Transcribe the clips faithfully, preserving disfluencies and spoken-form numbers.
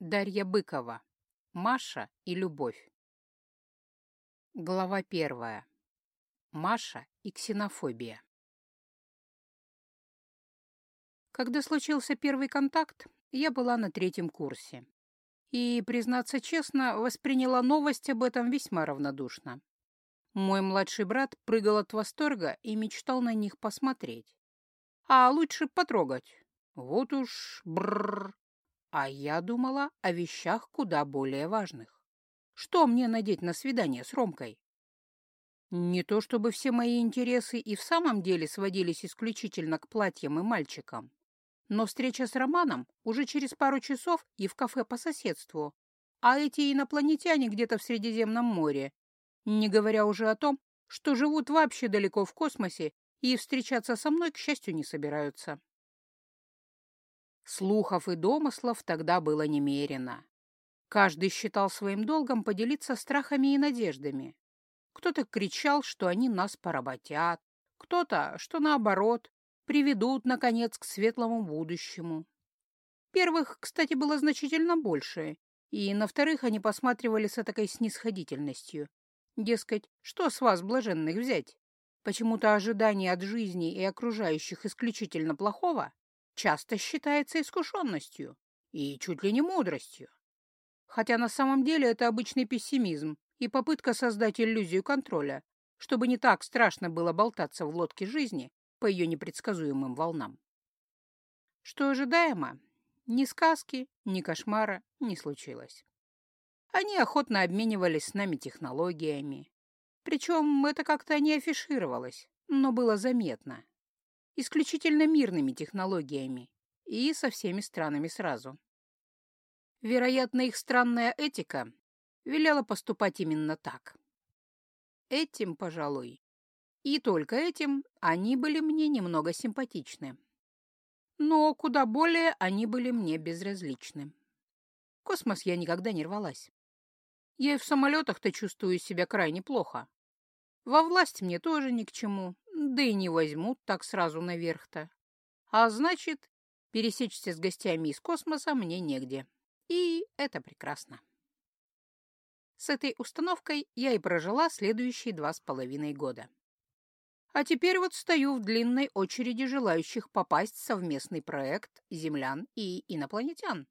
Дарья Быкова. Маша и любовь. Глава первая. Маша и ксенофобия. Когда случился первый контакт, я была на третьем курсе. И, признаться честно, восприняла новость об этом весьма равнодушно. Мой младший брат прыгал от восторга и мечтал на них посмотреть. А лучше потрогать. Вот уж бррр. А я думала о вещах куда более важных. Что мне надеть на свидание с Ромкой? Не то чтобы все мои интересы и в самом деле сводились исключительно к платьям и мальчикам, но встреча с Романом уже через пару часов и в кафе по соседству, а эти инопланетяне где-то в Средиземном море, не говоря уже о том, что живут вообще далеко в космосе и встречаться со мной, к счастью, не собираются. Слухов и домыслов тогда было немерено. Каждый считал своим долгом поделиться страхами и надеждами. Кто-то кричал, что они нас поработят, кто-то, что наоборот, приведут, наконец, к светлому будущему. Первых, кстати, было значительно больше, и на вторых они посматривали с такой снисходительностью. Дескать, что с вас, блаженных, взять? Почему-то ожидание от жизни и окружающих исключительно плохого часто считается искушенностью и чуть ли не мудростью. Хотя на самом деле это обычный пессимизм и попытка создать иллюзию контроля, чтобы не так страшно было болтаться в лодке жизни по ее непредсказуемым волнам. Что ожидаемо, ни сказки, ни кошмара не случилось. Они охотно обменивались с нами технологиями. Причем это как-то не афишировалось, но было заметно. Исключительно мирными технологиями и со всеми странами сразу. Вероятно, их странная этика велела поступать именно так. Этим, пожалуй, и только этим они были мне немного симпатичны. Но куда более они были мне безразличны. В космос я никогда не рвалась. Я и в самолетах-то чувствую себя крайне плохо. Во власть мне тоже ни к чему, да и не возьмут так сразу наверх-то. А значит, пересечься с гостями из космоса мне негде. И это прекрасно. С этой установкой я и прожила следующие два с половиной года. А теперь вот стою в длинной очереди желающих попасть в совместный проект землян и инопланетян.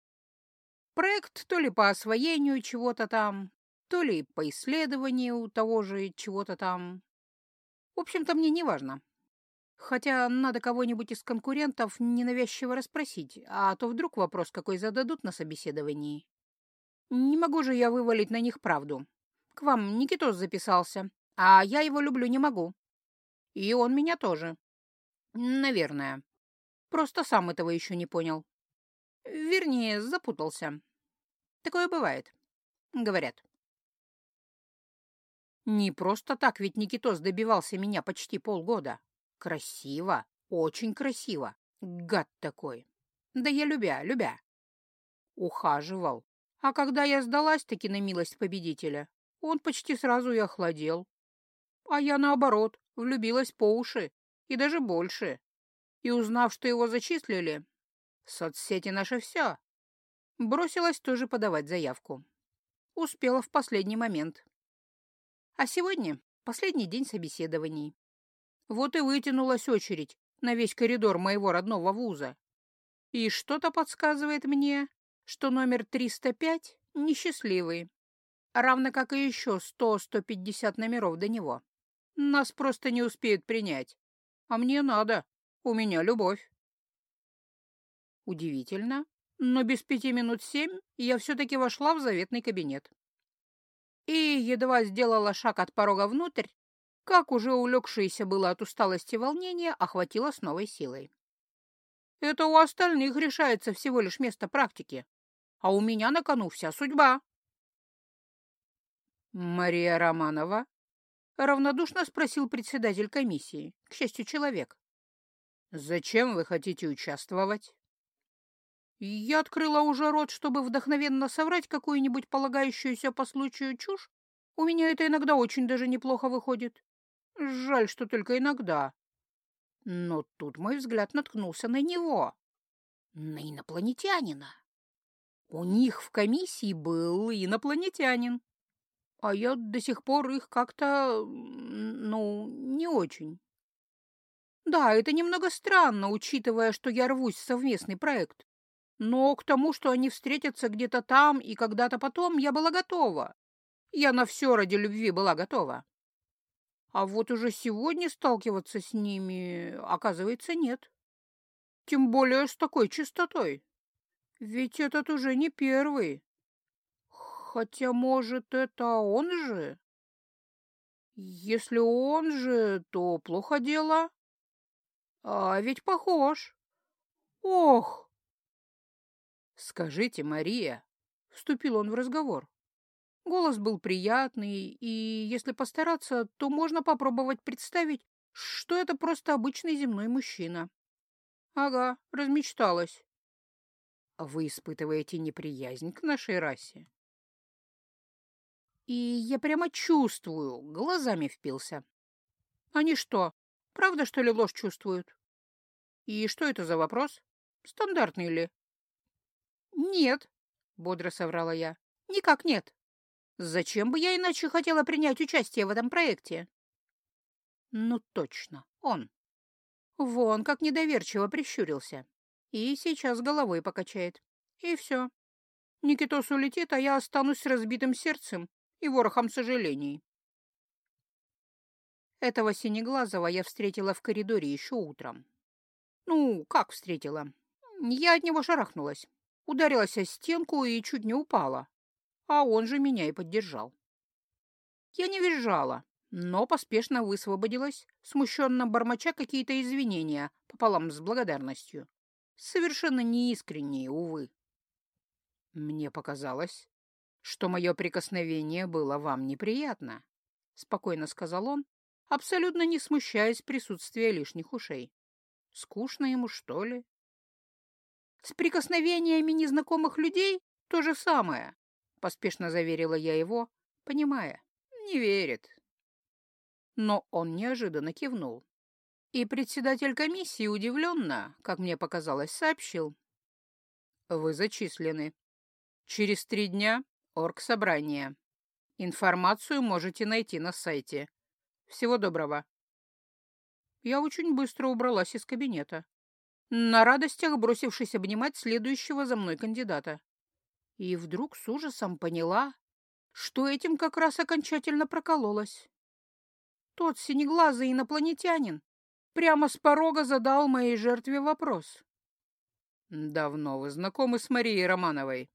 Проект то ли по освоению чего-то там, то ли по исследованию того же чего-то там. В общем-то, мне не важно. Хотя надо кого-нибудь из конкурентов ненавязчиво расспросить, а то вдруг вопрос какой зададут на собеседовании. Не могу же я вывалить на них правду. К вам Никитос записался, а я его люблю не могу. И он меня тоже. Наверное. Просто сам этого еще не понял. Вернее, запутался. Такое бывает, говорят. Не просто так ведь Никитос добивался меня почти полгода. Красиво, очень красиво. Гад такой. Да я любя, любя. Ухаживал. А когда я сдалась-таки на милость победителя, он почти сразу и охладел. А я, наоборот, влюбилась по уши, и даже больше. И узнав, что его зачислили, соцсети наше все, бросилась тоже подавать заявку. Успела в последний момент. А сегодня последний день собеседований. Вот и вытянулась очередь на весь коридор моего родного вуза. И что-то подсказывает мне, что номер триста пять несчастливый, равно как и еще сто-сто пятьдесят номеров до него. Нас просто не успеют принять. А мне надо. У меня любовь. Удивительно, но без пяти минут семь я все-таки вошла в заветный кабинет. И едва сделала шаг от порога внутрь, как уже улегшееся было от усталости волнение охватило с новой силой. Это у остальных решается всего лишь место практики, а у меня на кону вся судьба. Мария Романова? Равнодушно спросил председатель комиссии, к счастью, человек. Зачем вы хотите участвовать? Я открыла уже рот, чтобы вдохновенно соврать какую-нибудь полагающуюся по случаю чушь. У меня это иногда очень даже неплохо выходит. Жаль, что только иногда. Но тут мой взгляд наткнулся на него, на инопланетянина. У них в комиссии был инопланетянин, а я до сих пор их как-то, м, ну, не очень. Да, это немного странно, учитывая, что я рвусь в совместный проект. Но к тому, что они встретятся где-то там и когда-то потом, я была готова. Я на все ради любви была готова. А вот уже сегодня сталкиваться с ними, оказывается, нет. Тем более с такой частотой. Ведь этот уже не первый. Хотя, может, это он же? Если он же, то плохо дело. А ведь похож. Ох! Скажите, Мария, вступил он в разговор. Голос был приятный, и если постараться, то можно попробовать представить, что это просто обычный земной мужчина. Ага, размечталась. Вы испытываете неприязнь к нашей расе? И я прямо чувствую, глазами впился. Они что, правда, что ли, ложь чувствуют? И что это за вопрос? Стандартный ли? Нет, бодро соврала я. Никак нет. Зачем бы я иначе хотела принять участие в этом проекте? Ну точно, он. Вон как недоверчиво прищурился. И сейчас головой покачает. И все. Никитос улетит, а я останусь с разбитым сердцем и ворохом сожалений. Этого синеглазого я встретила в коридоре еще утром. Ну, как встретила? Я от него шарахнулась. Ударилась о стенку и чуть не упала. А он же меня и поддержал. Я не визжала, но поспешно высвободилась, смущенно бормоча какие-то извинения пополам с благодарностью. Совершенно неискренние, увы. Мне показалось, что мое прикосновение было вам неприятно, — спокойно сказал он, абсолютно не смущаясь присутствия лишних ушей. Скучно ему, что ли? С прикосновениями незнакомых людей то же самое, — поспешно заверила я его, понимая. Не верит. Но он неожиданно кивнул. И председатель комиссии удивленно, как мне показалось, сообщил. Вы зачислены. Через три дня оргсобрание. Информацию можете найти на сайте. Всего доброго. Я очень быстро убралась из кабинета, на радостях бросившись обнимать следующего за мной кандидата. И вдруг с ужасом поняла, что этим как раз окончательно прокололась. Тот синеглазый инопланетянин прямо с порога задал моей жертве вопрос. «Давно вы знакомы с Марией Романовой?»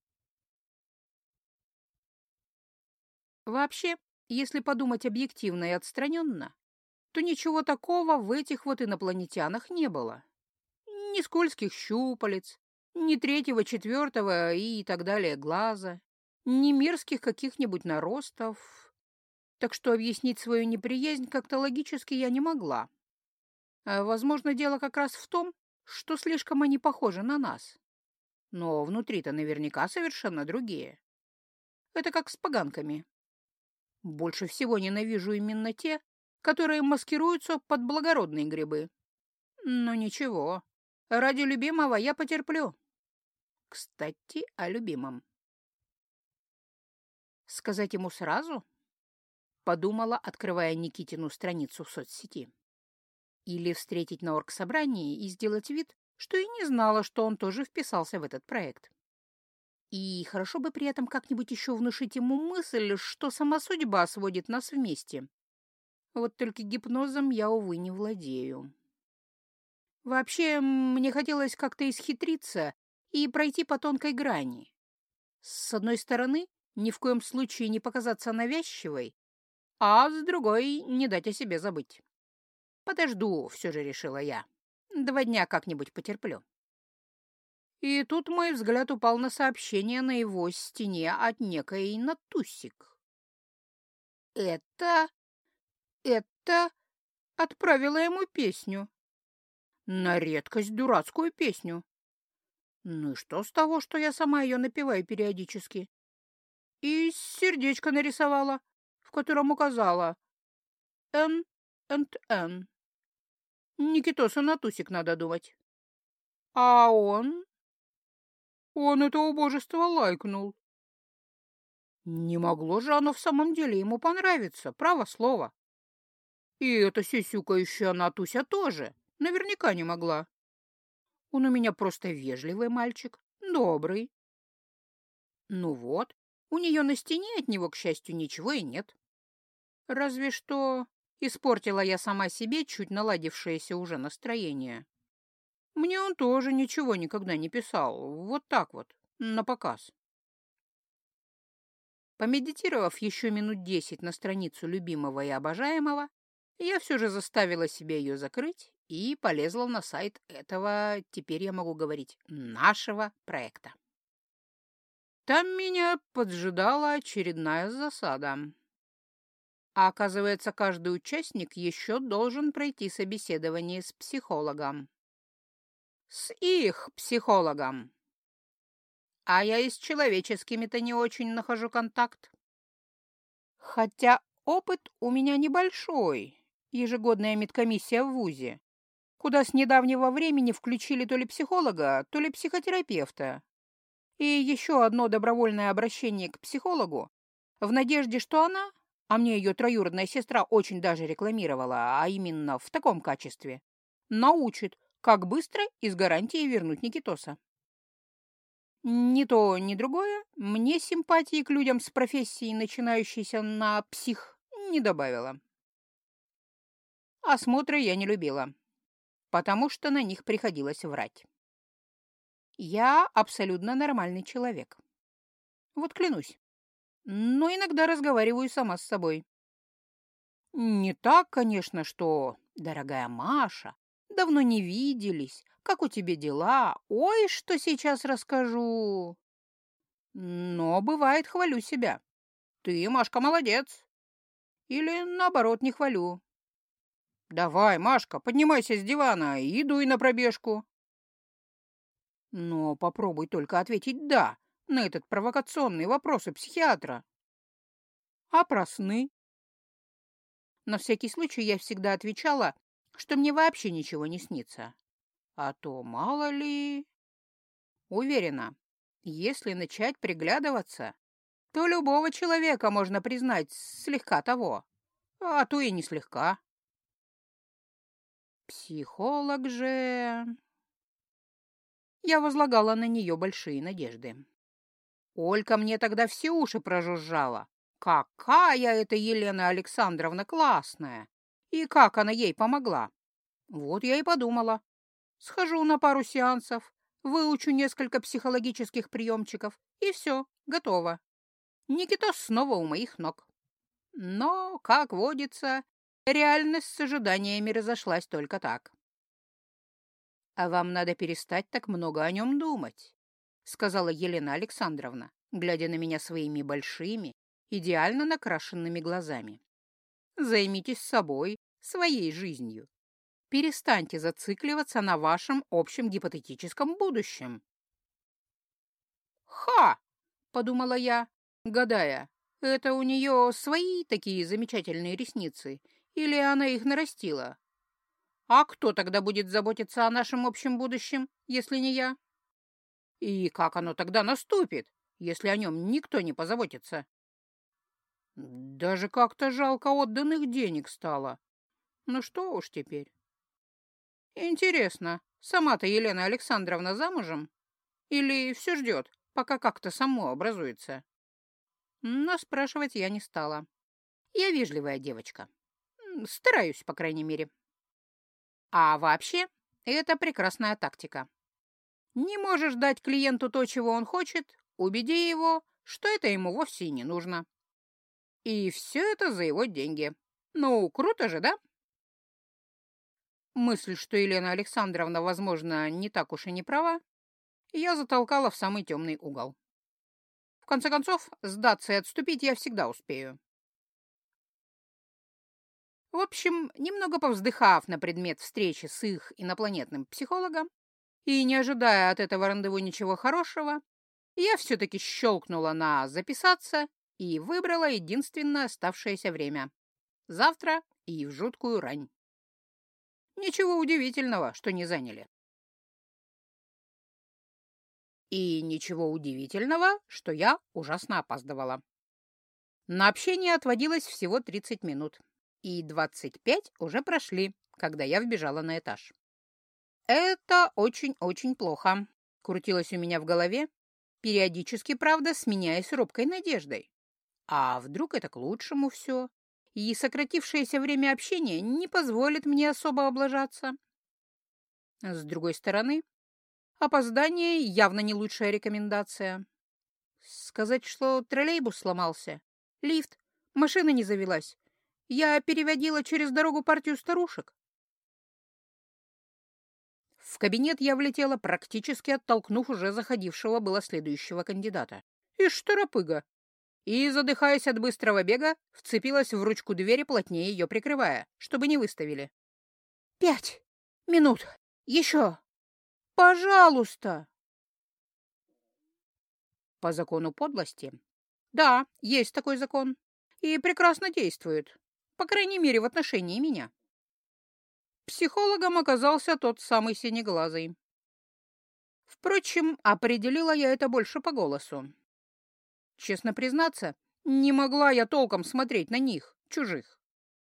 Вообще, если подумать объективно и отстраненно, то ничего такого в этих вот инопланетянах не было. Ни скользких щупалец, ни третьего, четвертого и так далее глаза, ни мерзких каких-нибудь наростов. Так что объяснить свою неприязнь как-то логически я не могла. А, возможно, дело как раз в том, что слишком они похожи на нас. Но внутри-то наверняка совершенно другие. Это как с поганками. Больше всего ненавижу именно те, которые маскируются под благородные грибы. Но ничего, ради любимого я потерплю. Кстати, о любимом. Сказать ему сразу? Подумала, открывая Никитину страницу в соцсети. Или встретить на оргсобрании и сделать вид, что и не знала, что он тоже вписался в этот проект. И хорошо бы при этом как-нибудь еще внушить ему мысль, что сама судьба сводит нас вместе. Вот только гипнозом я, увы, не владею. Вообще, мне хотелось как-то исхитриться и пройти по тонкой грани. С одной стороны, ни в коем случае не показаться навязчивой, а с другой — не дать о себе забыть. Подожду, все же решила я. Два дня как-нибудь потерплю. И тут мой взгляд упал на сообщение на его стене от некой Натусик. Это... это... отправила ему песню. На редкость дурацкую песню. Ну и что с того, что я сама ее напеваю периодически? И сердечко нарисовала, в котором указала «Н and Н». Никитоса Натусик надо думать. А он... Он это убожество лайкнул. Не могло же оно в самом деле ему понравиться, право слово. И эта сюсюкающая Натуся тоже наверняка не могла. Он у меня просто вежливый мальчик, добрый. Ну вот, у нее на стене от него, к счастью, ничего и нет. Разве что испортила я сама себе чуть наладившееся уже настроение. Мне он тоже ничего никогда не писал, вот так вот, на показ. Помедитировав еще минут десять на страницу любимого и обожаемого, я все же заставила себя ее закрыть и полезла на сайт этого, теперь я могу говорить, нашего проекта. Там меня поджидала очередная засада. А оказывается, каждый участник еще должен пройти собеседование с психологом. С их психологом. А я и с человеческими-то не очень нахожу контакт. Хотя опыт у меня небольшой. Ежегодная медкомиссия в вузе, куда с недавнего времени включили то ли психолога, то ли психотерапевта. И еще одно добровольное обращение к психологу в надежде, что она, а мне ее троюродная сестра очень даже рекламировала, а именно в таком качестве, научит, как быстро и с гарантией вернуть Никитоса. Ни то, ни другое мне симпатии к людям с профессией, начинающейся на псих, не добавило. Осмотры я не любила, потому что на них приходилось врать. Я абсолютно нормальный человек. Вот клянусь. Но иногда разговариваю сама с собой. Не так, конечно, что, дорогая Маша, давно не виделись, как у тебя дела, ой, что сейчас расскажу. Но бывает, хвалю себя. Ты, Машка, молодец. Или наоборот, не хвалю. Давай, Машка, поднимайся с дивана и дуй на пробежку. Но попробуй только ответить «да» на этот провокационный вопрос у психиатра. А про сны? На всякий случай я всегда отвечала, что мне вообще ничего не снится. А то мало ли... Уверена, если начать приглядываться, то любого человека можно признать слегка того, а то и не слегка. Психолог же... Я возлагала на нее большие надежды. Олька мне тогда все уши прожужжала. Какая эта Елена Александровна классная! И как она ей помогла? Вот я и подумала. Схожу на пару сеансов, выучу несколько психологических приемчиков, и все, готово. Никитос снова у моих ног. Но, как водится, реальность с ожиданиями разошлась только так. «А вам надо перестать так много о нем думать», — сказала Елена Александровна, глядя на меня своими большими, идеально накрашенными глазами. «Займитесь собой, своей жизнью. Перестаньте зацикливаться на вашем общем гипотетическом будущем». «Ха!» — подумала я, гадая, это у нее свои такие замечательные ресницы, или она их нарастила? А кто тогда будет заботиться о нашем общем будущем, если не я? И как оно тогда наступит, если о нем никто не позаботится? Даже как-то жалко отданных денег стало. Ну что уж теперь. Интересно, сама-то Елена Александровна замужем? Или все ждет, пока как-то само образуется? Но спрашивать я не стала. Я вежливая девочка. Стараюсь, по крайней мере. А вообще, это прекрасная тактика. Не можешь дать клиенту то, чего он хочет, убеди его, что это ему вовсе и не нужно. И все это за его деньги. Ну, круто же, да? Мысль, что Елена Александровна, возможно, не так уж и не права, я затолкала в самый темный угол. В конце концов, сдаться и отступить я всегда успею. В общем, немного повздыхав на предмет встречи с их инопланетным психологом и не ожидая от этого рандеву ничего хорошего, я все-таки щелкнула на «записаться» и выбрала единственное оставшееся время — завтра и в жуткую рань. Ничего удивительного, что не заняли. И ничего удивительного, что я ужасно опаздывала. На общение отводилось всего тридцать минут, и двадцать пять уже прошли, когда я вбежала на этаж. «Это очень-очень плохо», — крутилось у меня в голове, периодически, правда, сменяясь робкой надеждой. А вдруг это к лучшему все, и сократившееся время общения не позволит мне особо облажаться? С другой стороны, опоздание явно не лучшая рекомендация. Сказать, что троллейбус сломался, лифт, машина не завелась. Я переводила через дорогу партию старушек. В кабинет я влетела, практически оттолкнув уже заходившего было следующего кандидата. Ишь, торопыга! И, задыхаясь от быстрого бега, вцепилась в ручку двери, плотнее ее прикрывая, чтобы не выставили. «Пять минут! Еще! Пожалуйста!» По закону подлости? Да, есть такой закон. И прекрасно действует. По крайней мере, в отношении меня. Психологом оказался тот самый синеглазый. Впрочем, определила я это больше по голосу. Честно признаться, не могла я толком смотреть на них, чужих.